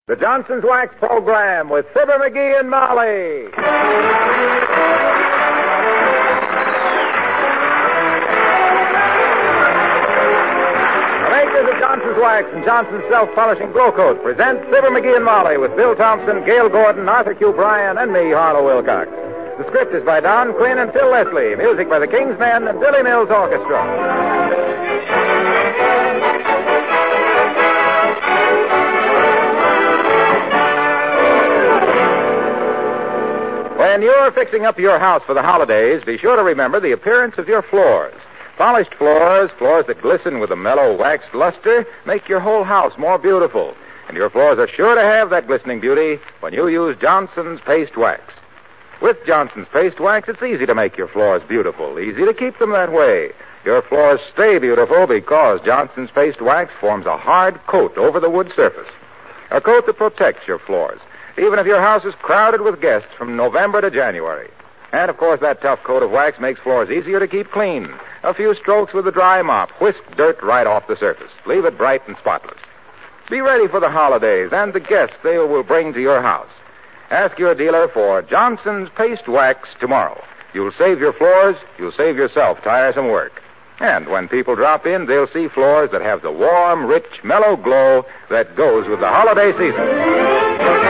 The Johnson's Wax Program with Fibber McGee and Molly. The makers of Johnson's Wax and Johnson's Self-Polishing Glow Coat present Fibber McGee and Molly with Bill Thompson, Gail Gordon, Arthur Q. Bryan, and me, Harlow Wilcox. The script is by Don Quinn and Phil Leslie. Music by the King's Men and Billy Mills Orchestra. When you're fixing up your house for the holidays, be sure to remember the appearance of your floors. Polished floors that glisten with a mellow waxed luster, make your whole house more beautiful. And your floors are sure to have that glistening beauty when you use Johnson's Paste Wax. With Johnson's Paste Wax, it's easy to make your floors beautiful, easy to keep them that way. Your floors stay beautiful because Johnson's Paste Wax forms a hard coat over the wood surface. A coat that protects your floors, even if your house is crowded with guests from November to January. And, of course, that tough coat of wax makes floors easier to keep clean. A few strokes with a dry mop whisk dirt right off the surface. Leave it bright and spotless. Be ready for the holidays and the guests they will bring to your house. Ask your dealer for Johnson's Paste Wax tomorrow. You'll save your floors, you'll save yourself tiresome work. And when people drop in, they'll see floors that have the warm, rich, mellow glow that goes with the holiday season.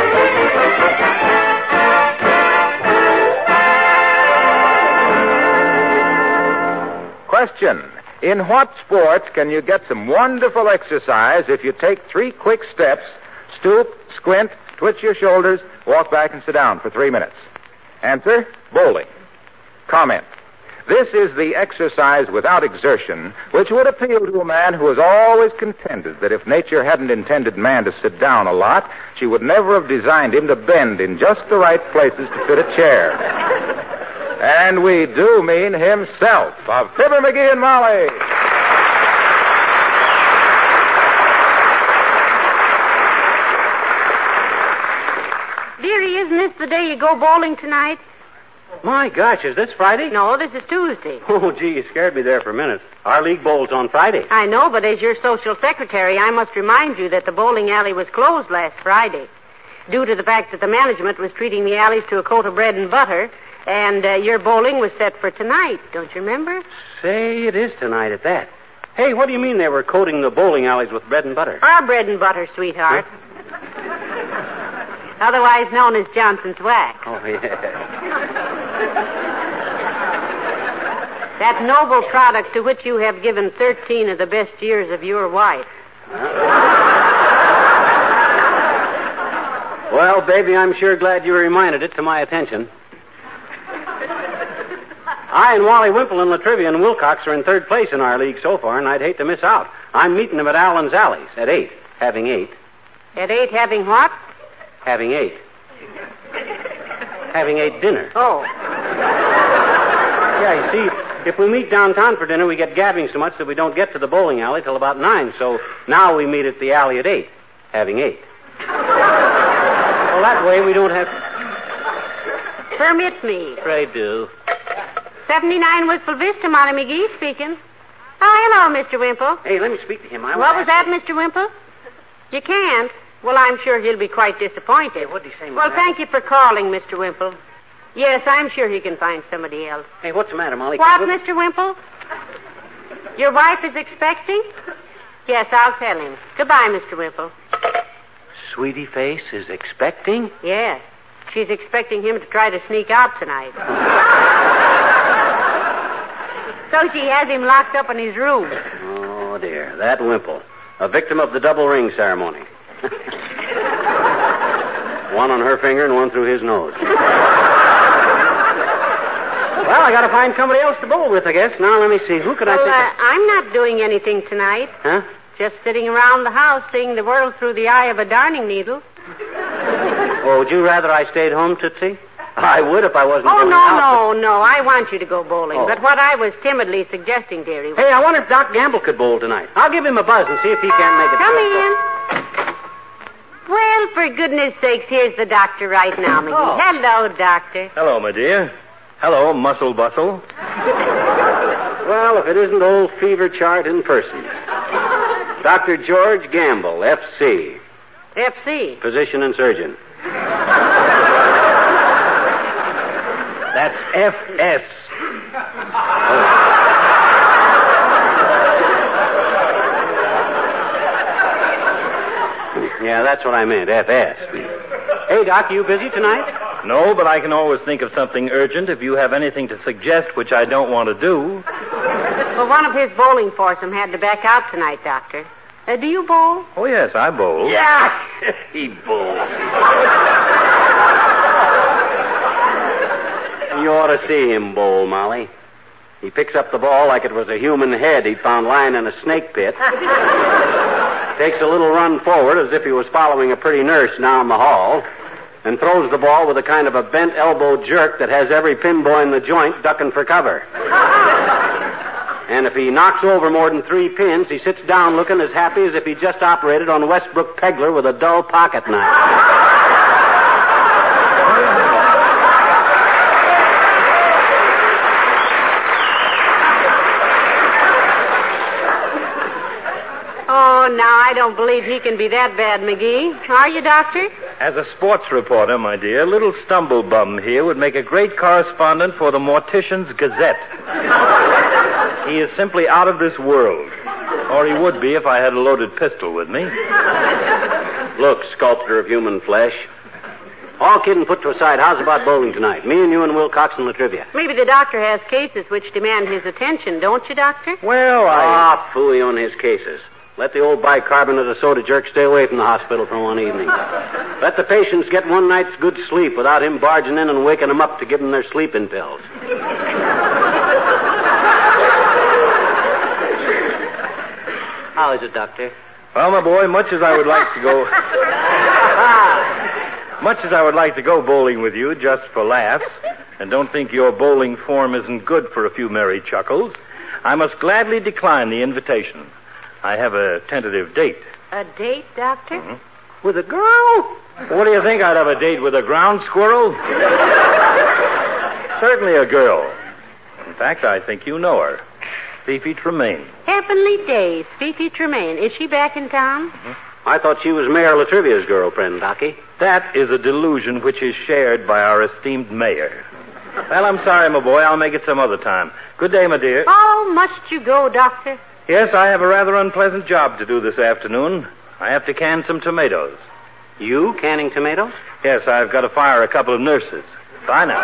Question: in what sport can you get some wonderful exercise if you take 3 quick steps, stoop, squint, twitch your shoulders, walk back and sit down for 3 minutes? Answer: bowling. Comment: this is the exercise without exertion which would appeal to a man who has always contended that if nature hadn't intended man to sit down a lot, she would never have designed him to bend in just the right places to fit a chair. And we do mean himself, of Fibber McGee and Molly. Dearie, isn't this the day you go bowling tonight? My gosh, is this Friday? No, this is Tuesday. Oh, gee, you scared me there for a minute. Our league bowls on Friday. I know, but as your social secretary, I must remind you that the bowling alley was closed last Friday due to the fact that the management was treating the alleys to a coat of bread and butter, and your bowling was set for tonight. Don't you remember? Say, it is tonight at that. Hey, what do you mean they were coating the bowling alleys with bread and butter? Our bread and butter, sweetheart. Otherwise known as Johnson's Wax. Oh, yeah. That noble product to which you have given 13 of the best years of your wife. Well, baby, I'm sure glad you reminded it to my attention. I and Wally Wimple and Latrivia and Wilcox are in 3rd place in our league so far, and I'd hate to miss out. I'm meeting them at Allen's Alleys at 8, having 8. At 8, having what? Having 8. Having 8 dinner. Oh. Yeah, you see, if we meet downtown for dinner, we get gabbing so much that we don't get to the bowling alley till about 9. So now we meet at the alley at 8, having 8. Well, that way we don't have... Permit me. Pray do. 79 Wistful Vista, Molly McGee speaking. Oh, hello, Mr. Wimple. Hey, let me speak to him. What was that, Mr. Wimple? You can't? Well, I'm sure he'll be quite disappointed. Hey, what did he say, Well, thank you for calling, Mr. Wimple. Yes, I'm sure he can find somebody else. Hey, what's the matter, Molly? What, Mr. Wimple? Your wife is expecting? Yes, I'll tell him. Goodbye, Mr. Wimple. Sweetie Face is expecting? Yes. She's expecting him to try to sneak out tonight. So she has him locked up in his room. Oh, dear. That Wimple. A victim of the double ring ceremony. One on her finger and one through his nose. Well, I gotta find somebody else to bowl with, I guess. Now, let me see. Who could I think of? I'm not doing anything tonight. Huh? Just sitting around the house seeing the world through the eye of a darning needle. Oh, would you rather I stayed home, Tootsie? I would if I wasn't going out. No. I want you to go bowling. Oh. But what I was timidly suggesting, dearie... Hey, I wonder if Doc Gamble could bowl tonight. I'll give him a buzz and see if he can't make it. Come in. Well, for goodness sakes, here's the doctor right now, McGee. Oh. Hello, doctor. Hello, my dear. Hello, Muscle Bustle. Well, if it isn't old Fever Chart in person. Dr. George Gamble, F.C. FC. Physician and surgeon. That's FS. Yeah, that's what I meant, FS. Hey, Doc, you busy tonight? No, but I can always think of something urgent if you have anything to suggest which I don't want to do. Well, one of his bowling foursome had to back out tonight, Doctor. Do you bowl? Oh, yes, I bowl. Yeah, he bowls. You ought to see him bowl, Molly. He picks up the ball like it was a human head he'd found lying in a snake pit. Takes a little run forward as if he was following a pretty nurse down the hall, and throws the ball with a kind of a bent elbow jerk that has every pinboy in the joint ducking for cover. And if he knocks over more than 3 pins, he sits down looking as happy as if he just operated on Westbrook Pegler with a dull pocket knife. Oh, now, I don't believe he can be that bad, McGee. Are you, Doctor? As a sports reporter, my dear, little stumblebum here would make a great correspondent for the Mortician's Gazette. He is simply out of this world. Or he would be if I had a loaded pistol with me. Look, sculptor of human flesh. All kidding put to aside, how's about bowling tonight? Me and you and Wilcox and Latrivia. Maybe the doctor has cases which demand his attention, don't you, Doctor? Well, phooey on his cases. Let the old bicarbonate of soda jerk stay away from the hospital for one evening. Let the patients get one night's good sleep without him barging in and waking them up to give them their sleeping pills. How is it, Doctor? Well, my boy, much as I would like to go bowling with you just for laughs, and don't think your bowling form isn't good for a few merry chuckles, I must gladly decline the invitation. I have a tentative date. A date, Doctor? Mm-hmm. With a girl? What do you think? I'd have a date with a ground squirrel? Certainly a girl. In fact, I think you know her. Fifi Tremaine. Heavenly days, Fifi Tremaine. Is she back in town? Mm-hmm. I thought she was Mayor Latrivia's girlfriend, Docky. That is a delusion which is shared by our esteemed mayor. Well, I'm sorry, my boy. I'll make it some other time. Good day, my dear. Oh, must you go, Doctor? Yes, I have a rather unpleasant job to do this afternoon. I have to can some tomatoes. You canning tomatoes? Yes, I've got to fire a couple of nurses. Bye now.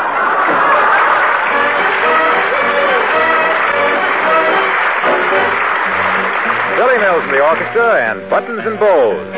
Billy Mills in the orchestra and Buttons and Bows.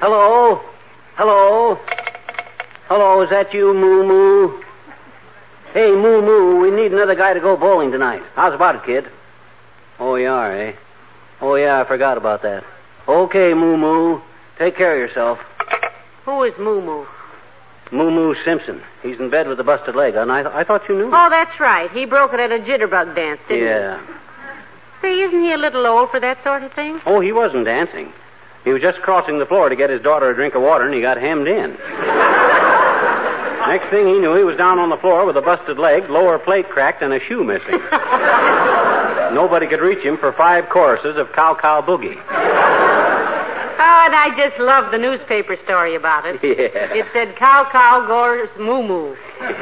Hello? Hello? Hello, is that you, Moo Moo? Hey, Moo Moo, we need another guy to go bowling tonight. How's about it, kid? Oh, you are, eh? Oh, yeah, I forgot about that. Okay, Moo Moo. Take care of yourself. Who is Moo Moo? Moo Moo Simpson. He's in bed with a busted leg, and I thought you knew. Oh, that's right. He broke it at a jitterbug dance, didn't he? Say, isn't he a little old for that sort of thing? Oh, he wasn't dancing. He was just crossing the floor to get his daughter a drink of water, and he got hemmed in. Next thing he knew, he was down on the floor with a busted leg, lower plate cracked, and a shoe missing. Nobody could reach him for 5 choruses of Cow Cow Boogie. Oh, and I just love the newspaper story about it. Yeah. It said, Cow Cow goes Moo Moo.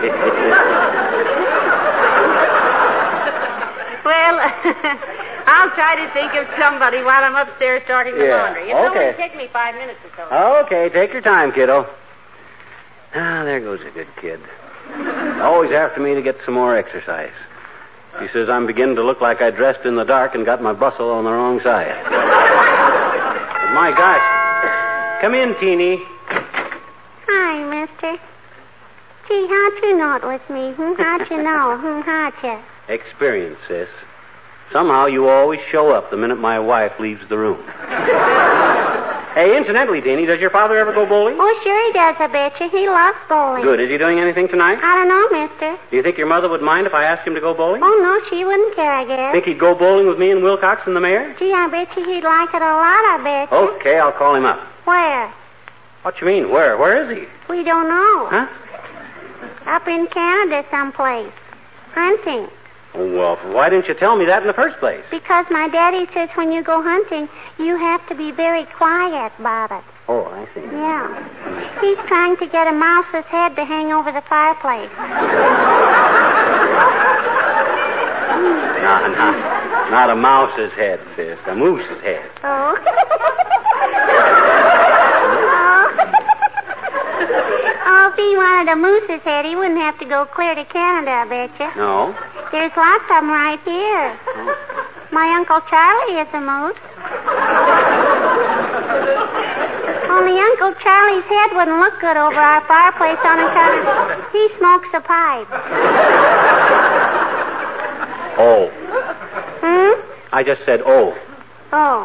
Well, I'll try to think of somebody while I'm upstairs sorting the laundry. It'll only take me 5 minutes or so. Okay, take your time, kiddo. Ah, there goes a good kid. Always after me to get some more exercise. She says I'm beginning to look like I dressed in the dark and got my bustle on the wrong side. But my gosh. Come in, Teeny. Hi, mister. Gee, how'd you know it was me? How'd you know? How'd you? Experience, sis. Somehow you always show up the minute my wife leaves the room. Hey, incidentally, Teeny, does your father ever go bowling? Oh, sure he does, I bet you. He loves bowling. Good. Is he doing anything tonight? I don't know, mister. Do you think your mother would mind if I asked him to go bowling? Oh, no, she wouldn't care, I guess. Think he'd go bowling with me and Wilcox and the mayor? Gee, I bet you he'd like it a lot, I bet you. Okay, I'll call him up. Where? What you mean, where? Where is he? We don't know. Huh? Up in Canada someplace. Hunting. Oh, well, why didn't you tell me that in the first place? Because my daddy says when you go hunting, you have to be very quiet about it. Oh, I see. Yeah. He's trying to get a mouse's head to hang over the fireplace. Not a mouse's head, sis. A moose's head. Oh. Oh, if he wanted a moose's head, he wouldn't have to go clear to Canada, I bet you. No? There's lots of them right here. My Uncle Charlie is a moose. Only Uncle Charlie's head wouldn't look good over our fireplace on account of he smokes a pipe. Oh. I just said oh. Oh.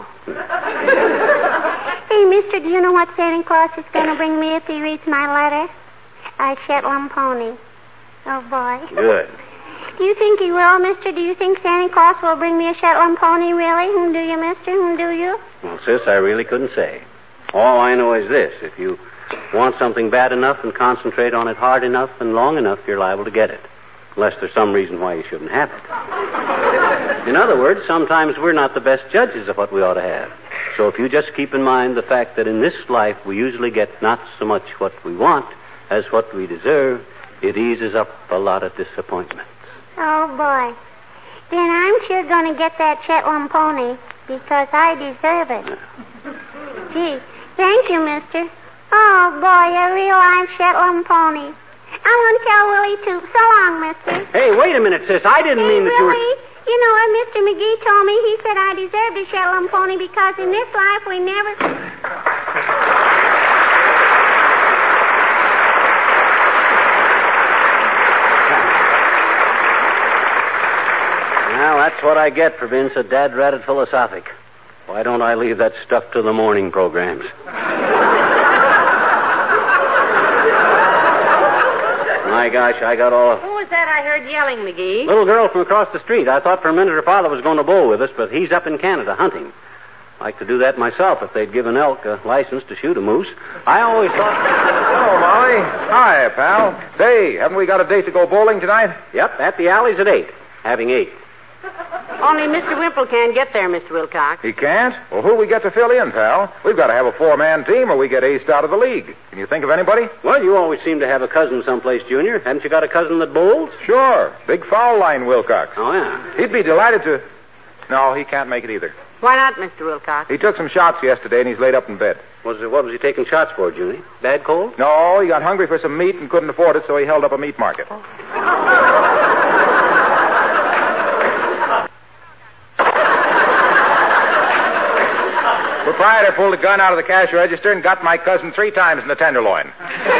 Hey, mister, do you know what Santa Claus is going to bring me if he reads my letter? A Shetland pony. Oh, boy. Good. Do you think he will, mister? Do you think Santa Claus will bring me a Shetland pony, really? Do you, mister? Do you? Well, sis, I really couldn't say. All I know is this. If you want something bad enough and concentrate on it hard enough and long enough, you're liable to get it. Unless there's some reason why you shouldn't have it. In other words, sometimes we're not the best judges of what we ought to have. So if you just keep in mind the fact that in this life we usually get not so much what we want as what we deserve, it eases up a lot of disappointments. Oh, boy. Then I'm sure going to get that Shetland pony because I deserve it. Gee, thank you, mister. Oh, boy, a real live Shetland pony. I'm going to tell Willie, too. So long, mister. Hey, wait a minute, sis. I didn't mean that you were... Willie, you know what Mr. McGee told me? He said I deserved a Shetland pony because in this life we never... Well, that's what I get for being so dad-ratted philosophic. Why don't I leave that stuff to the morning programs? My gosh, I got all... Who was that I heard yelling, McGee? Little girl from across the street. I thought for a minute her father was going to bowl with us, but he's up in Canada hunting. I'd like to do that myself if they'd give an elk a license to shoot a moose. I always thought... Hello, Molly. Hi, pal. Say, haven't we got a date to go bowling tonight? Yep, at the Alley's at 8. Having 8. Only Mr. Wimple can't get there, Mr. Wilcox. He can't? Well, who we get to fill in, pal? We've got to have a 4-man team or we get aced out of the league. Can you think of anybody? Well, you always seem to have a cousin someplace, Junior. Haven't you got a cousin that bowls? Sure. Big foul line Wilcox. Oh, yeah. He'd be delighted to... No, he can't make it either. Why not, Mr. Wilcox? He took some shots yesterday and he's laid up in bed. What was he taking shots for, Junie? Bad cold? No, he got hungry for some meat and couldn't afford it, so he held up a meat market. We're proprietor pulled a gun out of the cash register and got my cousin 3 times in the tenderloin.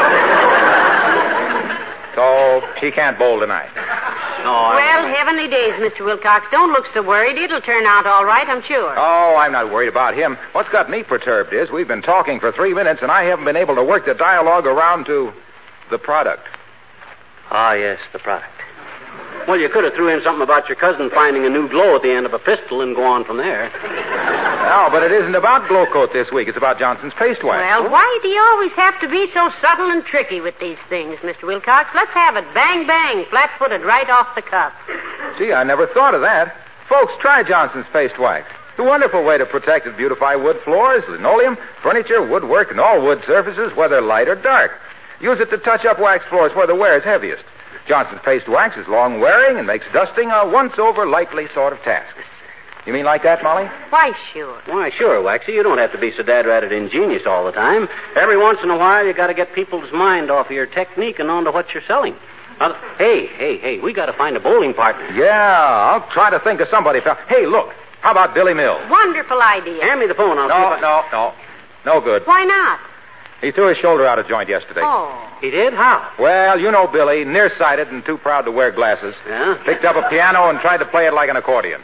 So she can't bowl tonight. Well, heavenly days, Mr. Wilcox. Don't look so worried. It'll turn out all right, I'm sure. Oh, I'm not worried about him. What's got me perturbed is we've been talking for 3 minutes, and I haven't been able to work the dialogue around to the product. Ah, yes, the product. Well, you could have threw in something about your cousin finding a new glow at the end of a pistol and go on from there. No, but it isn't about Glow Coat this week. It's about Johnson's Paste Wax. Well, why do you always have to be so subtle and tricky with these things, Mr. Wilcox? Let's have it bang, bang, flat-footed right off the cuff. Gee, I never thought of that. Folks, try Johnson's Paste Wax. It's a wonderful way to protect and beautify wood floors, linoleum, furniture, woodwork, and all wood surfaces, whether light or dark. Use it to touch up wax floors where the wear is heaviest. Johnson's Paste Wax is long-wearing and makes dusting a once-over lightly sort of task. You mean like that, Molly? Why, sure. Why, sure, Waxy. You don't have to be so dad-ratted ingenious all the time. Every once in a while, you got to get people's mind off of your technique and onto what you're selling. Hey, we got to find a bowling partner. Yeah, I'll try to think of somebody. Hey, look. How about Billy Mills? Wonderful idea. Hand me the phone. No good. Why not? He threw his shoulder out of joint yesterday. Oh. He did? How? Well, you know Billy, nearsighted and too proud to wear glasses. Yeah? Picked up a piano and tried to play it like an accordion.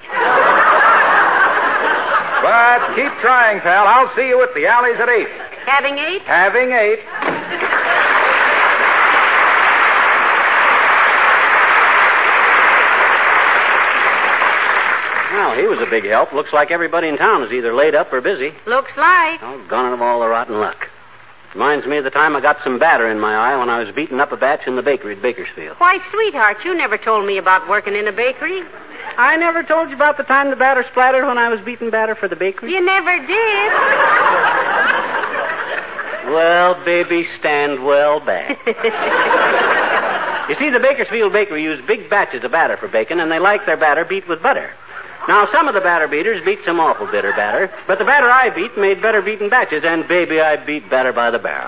But keep trying, pal. I'll see you at the Alleys at 8. Having 8? Having 8. Well, he was a big help. Looks like everybody in town is either laid up or busy. Looks like. Oh, gone of all the rotten luck. Reminds me of the time I got some batter in my eye when I was beating up a batch in the bakery at Bakersfield. Why, sweetheart, you never told me about working in a bakery. I never told you about the time the batter splattered when I was beating batter for the bakery? You never did. Well, baby, stand well back. You see, the Bakersfield bakery used big batches of batter for baking, and they like their batter beat with butter. Now, some of the batter beaters beat some awful bitter batter, but the batter I beat made better beaten batches, and baby, I beat batter by the barrel.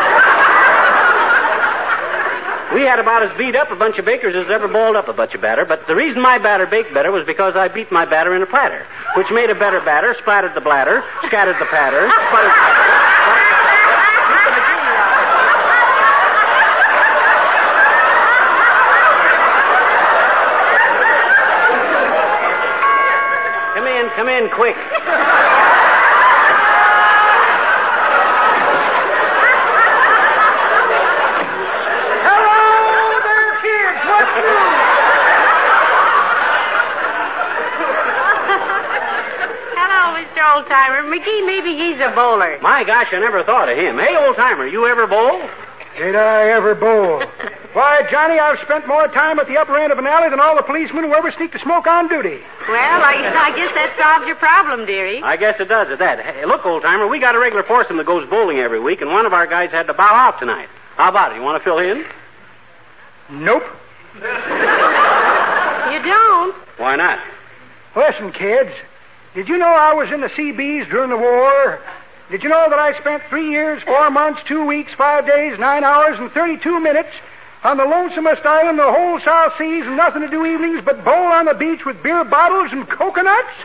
We had about as beat up a bunch of bakers as ever boiled up a bunch of batter, but the reason my batter baked better was because I beat my batter in a platter, which made a better batter, splattered the bladder, scattered the patter, Come in, quick. Hello there, kids. What's new? Hello, Mr. Oldtimer. McGee, maybe he's a bowler. My gosh, I never thought of him. Hey, old-timer, you ever bowl? Did I ever bowl? Why, Johnny, I've spent more time at the upper end of an alley than all the policemen who ever sneak to smoke on duty. Well, I guess that solves your problem, dearie. I guess it does at that. Hey, look, old-timer, we got a regular foursome that goes bowling every week, and one of our guys had to bow out tonight. How about it? You want to fill in? Nope. You don't? Why not? Listen, kids, did you know I was in the Seabees during the war? Did you know that I spent 3 years, 4 months, 2 weeks, 5 days, 9 hours, and 32 minutes on the lonesomest island in the whole South Seas and nothing to do evenings but bowl on the beach with beer bottles and coconuts?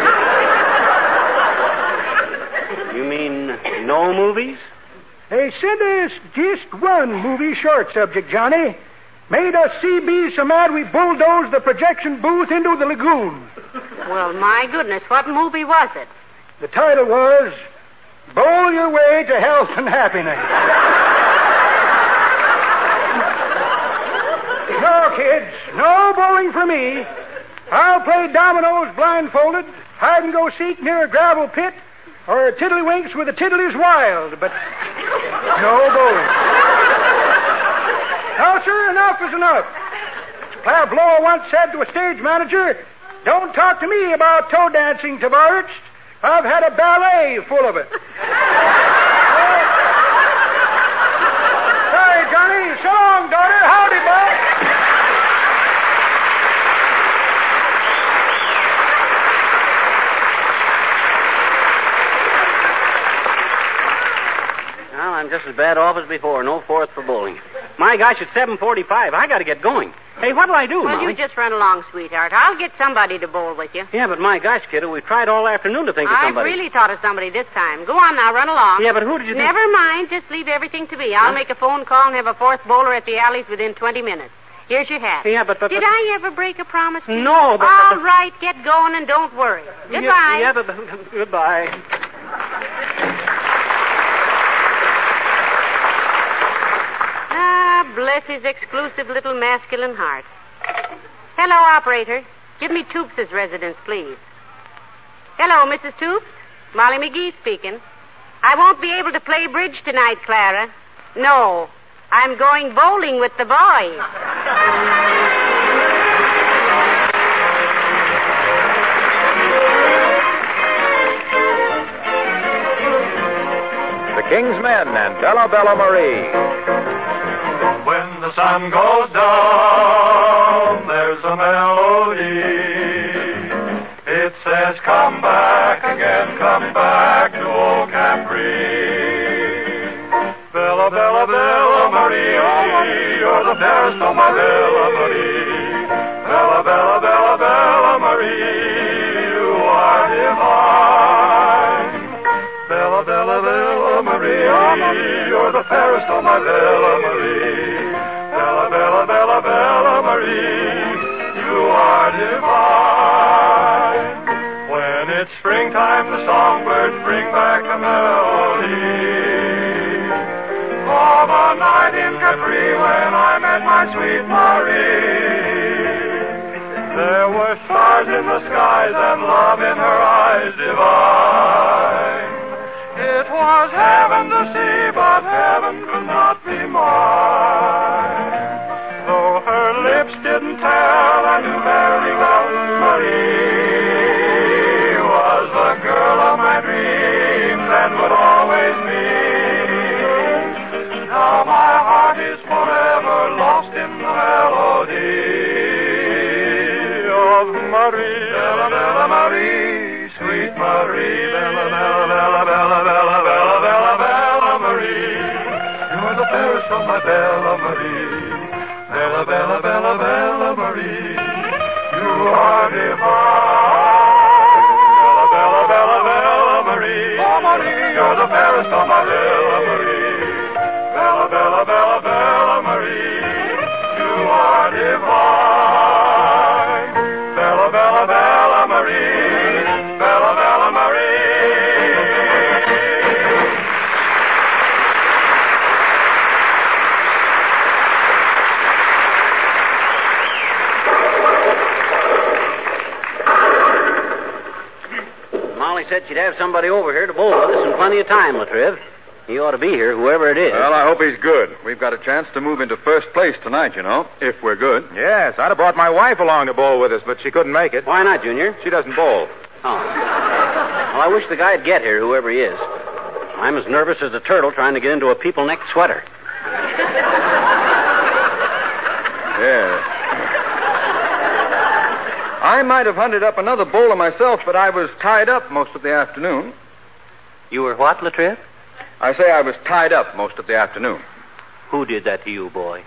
You mean no movies? They sent us just one movie short subject, Johnny. Made us Seabees so mad we bulldozed the projection booth into the lagoon. Well, my goodness, what movie was it? The title was Bowl Your Way to Health and Happiness. No, kids, no bowling for me. I'll play dominoes blindfolded, hide and go seek near a gravel pit, or tiddlywinks with the tiddlies wild, but no bowling. No, sir, enough is enough. Claire Blower once said to a stage manager, "Don't talk to me about toe dancing, Tavares. I've had a ballet full of it." Sorry, Johnny. So long, daughter. Howdy, boy. Well, I'm just as bad off as before. No fourth for bowling. My gosh, it's 7:45. I got to get going. Hey, what'll I do, Well, Molly? you just run along, sweetheart. I'll get somebody to bowl with you. Yeah, but my gosh, kiddo, we've tried all afternoon to think of I've somebody. really thought of somebody this time. Go on now, run along. Yeah, but who did you think? Never mind. Just leave everything to me. I'll make a phone call and have a fourth bowler at the Alleys within 20 minutes. Here's your hat. Yeah, but... Did I ever break a promise to you? No, but... All right, get going and don't worry. Goodbye. Yeah, but goodbye. Ah, bless his exclusive little masculine heart. Hello, operator. Give me Toops' residence, please. Hello, Mrs. Toops. Molly McGee speaking. I won't be able to play bridge tonight, Clara. No, I'm going bowling with the boys. The King's Men and Bella Bella Marie. When the sun goes down, there's a melody. It says, come back again, come back to old Capri. Bella, Bella, Bella Marie, you're the fairest of my Bella Marie. Bella, Bella, Bella, Bella Marie, you are divine. Bella, Bella, Bella Marie, you're the fairest of my Bella Marie. Bella, Bella, Bella, Bella Marie, you are divine. When it's springtime, the songbirds bring back the melody of a night in Capri when I met my sweet Marie. There were stars in the skies and love in her eyes divine. It was heaven to see, but heaven could not be mine. Though her lips didn't tell, I knew very well Marie was the girl of my dreams and would always be. Now my heart is forever lost in the melody of Marie. Bella, Bella Marie, sweet Marie. Bella, Bella, Bella, Bella, Bella, Bella, Bella, Bella Marie. You're the fairest of my Bella Marie. Bella, Bella, Bella, Bella Marie. You are divine. Bella, Bella, Bella, Bella Marie. Oh, Marie, you're the fairest of my Bella Marie. Bella, Bella, Bella, Bella Marie. You are divine. Bella, Bella, Bella Marie. Bella, Bella Marie. Molly said she'd have somebody over here to bowl with us in plenty of time, Latriv. He ought to be here, whoever it is. Well, I hope he's good. We've got a chance to move into first place tonight, you know, if we're good. Yes, I'd have brought my wife along to bowl with us, but she couldn't make it. Why not, Junior? She doesn't bowl. Oh. Well, I wish the guy'd get here, whoever he is. I'm as nervous as a turtle trying to get into a people-neck sweater. Yeah. I might have hunted up another bowler myself, but I was tied up most of the afternoon. You were what, Latriv? I say I was tied up most of the afternoon. Who did that to you, boy?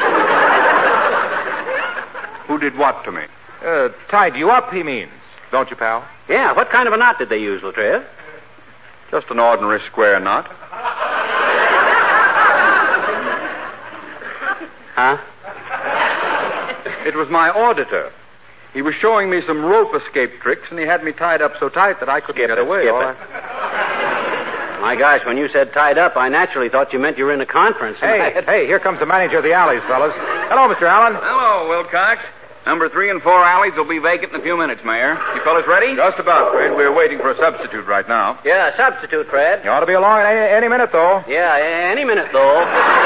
Who did what to me? Tied you up, he means. Don't you, pal? Yeah, what kind of a knot did they use, Latriv? Just an ordinary square knot. Huh? It was my auditor. He was showing me some rope escape tricks, and he had me tied up so tight that I couldn't get away. My gosh, when you said tied up, I naturally thought you meant you were in a conference. Hey, here comes the manager of the Alleys, fellas. Hello, Mr. Allen. Hello, Wilcox. Number 3 and 4 alleys will be vacant in a few minutes, Mayor. You fellas ready? Just about, Fred. We're waiting for a substitute right now. Yeah, substitute, Fred. You ought to be along any minute, though. Yeah, any minute, though.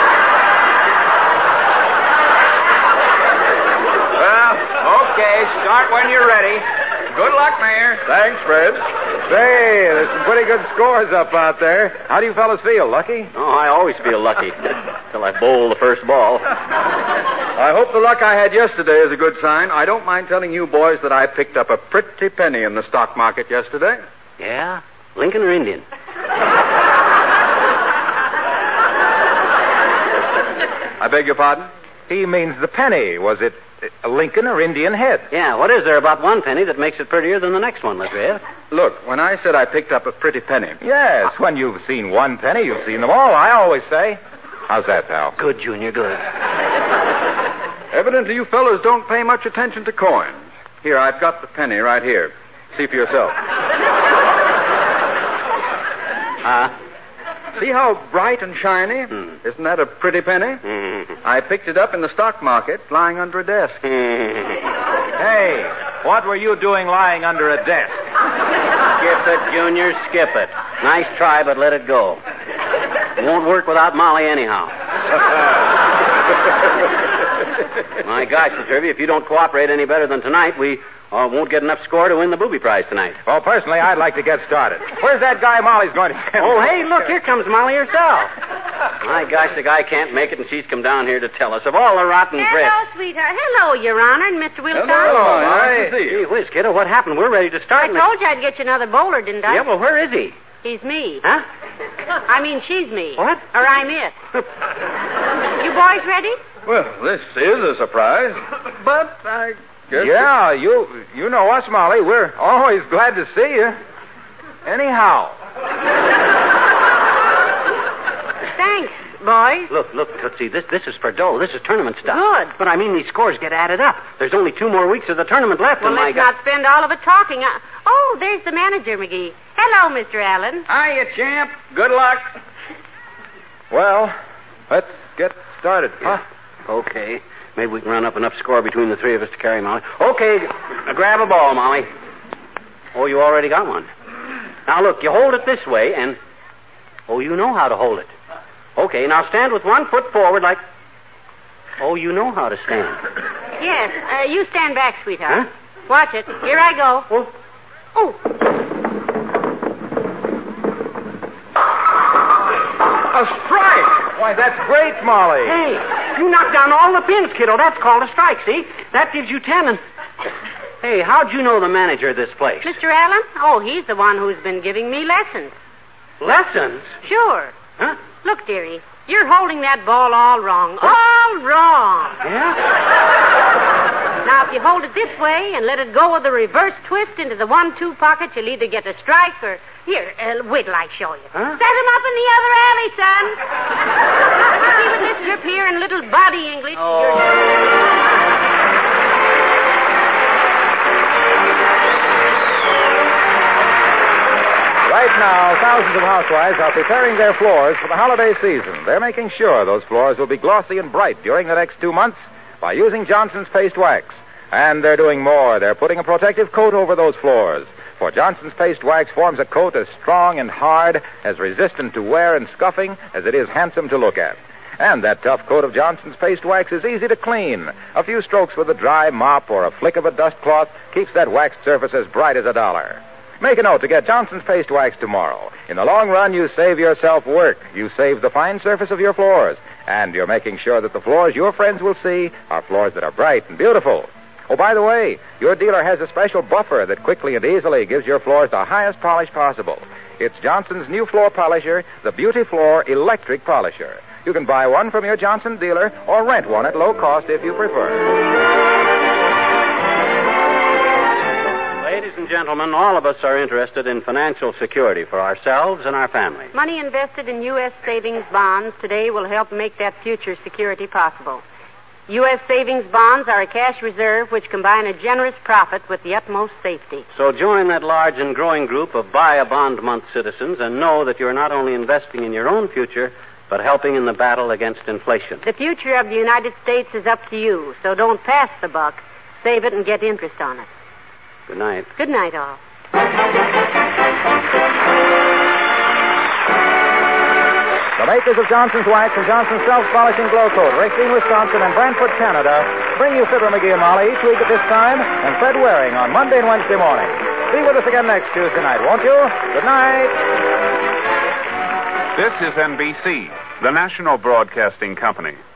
Well, okay. Start when you're ready. Good luck, Mayor. Thanks, Fred. Say, there's some pretty good scores up out there. How do you fellas feel? Lucky? Oh, I always feel lucky. Till I bowl the first ball. I hope the luck I had yesterday is a good sign. I don't mind telling you boys that I picked up a pretty penny in the stock market yesterday. Yeah? Lincoln or Indian? I beg your pardon? He means the penny. Was it a Lincoln or Indian head? Yeah, what is there about one penny that makes it prettier than the next one, Lafayette? Look, when I said I picked up a pretty penny. Yes, when you've seen one penny, you've seen them all, I always say. How's that, pal? Good, Junior, good. Evidently, you fellows don't pay much attention to coins. Here, I've got the penny right here. See for yourself. See how bright and shiny? Isn't that a pretty penny? I picked it up in the stock market, lying under a desk. Hey, what were you doing lying under a desk? Skip it, Junior, skip it. Nice try, but let it go. It won't work without Molly anyhow. My gosh, Turvey, if you don't cooperate any better than tonight, we won't get enough score to win the booby prize tonight. Well, personally, I'd like to get started. Where's that guy Molly's going to send? Oh, hey, look, here comes Molly herself. My gosh, the guy can't make it, and she's come down here to tell us of all the rotten bread. Hello, sweetheart. Hello, Your Honor, and Mr. Wilcox. Hello, nice to see you. Gee whiz, kiddo, what happened? We're ready to start. I told you I'd get you another bowler, didn't I? Yeah, well, where is he? He's me. Huh? I mean, she's me. What? Or I'm it. You boys ready? Well, this is a surprise. But I guess... Yeah, you know us, Molly. We're always glad to see you. Anyhow. Thanks, boys. Look, Tootsie, this is for dough. This is tournament stuff. Good. But I mean, these scores get added up. There's only 2 more weeks of the tournament left. Well, and let's not spend all of it talking. Oh, there's the manager, McGee. Hello, Mr. Allen. Hiya, champ. Good luck. Well, let's get started. Huh? Okay. Maybe we can run up enough score between the 3 of us to carry Molly. Okay, grab a ball, Molly. Oh, you already got one. Now, look, you hold it this way, and... Oh, you know how to hold it. Okay, now stand with 1 foot forward like... Oh, you know how to stand. Yes, you stand back, sweetheart. Huh? Watch it. Here I go. Oh. A strike! Why, that's great, Molly. Hey, you knocked down all the pins, kiddo. That's called a strike, see? That gives you 10 and... Hey, how'd you know the manager of this place? Mr. Allen? Oh, he's the one who's been giving me lessons. Lessons? Sure. Huh? Look, dearie, you're holding that ball all wrong. All wrong. Yeah? Now, if you hold it this way and let it go with a reverse twist into the 1-2 pocket, you'll either get a strike or... Here, wait till I show you. Huh? Set him up in the other alley, son. See, with this grip here and little body English, Right now, thousands of housewives are preparing their floors for the holiday season. They're making sure those floors will be glossy and bright during the next 2 months by using Johnson's Paste Wax. And they're doing more. They're putting a protective coat over those floors. For Johnson's Paste Wax forms a coat as strong and hard, as resistant to wear and scuffing as it is handsome to look at. And that tough coat of Johnson's Paste Wax is easy to clean. A few strokes with a dry mop or a flick of a dust cloth keeps that waxed surface as bright as $1. Make a note to get Johnson's Paste Wax tomorrow. In the long run, you save yourself work. You save the fine surface of your floors. And you're making sure that the floors your friends will see are floors that are bright and beautiful. Oh, by the way, your dealer has a special buffer that quickly and easily gives your floors the highest polish possible. It's Johnson's new floor polisher, the Beauty Floor Electric Polisher. You can buy one from your Johnson dealer or rent one at low cost if you prefer. Ladies and gentlemen, all of us are interested in financial security for ourselves and our families. Money invested in U.S. savings bonds today will help make that future security possible. U.S. savings bonds are a cash reserve which combine a generous profit with the utmost safety. So join that large and growing group of Buy a Bond Month citizens and know that you're not only investing in your own future, but helping in the battle against inflation. The future of the United States is up to you, so don't pass the buck. Save it and get interest on it. Good night. Good night, all. The makers of Johnson's Wax and Johnson's Self-Polishing Glow Coat, Racine, Wisconsin, and Brantford, Canada, bring you Fibber, McGee, and Molly each week at this time, and Fred Waring on Monday and Wednesday morning. Be with us again next Tuesday night, won't you? Good night. This is NBC, the national broadcasting company.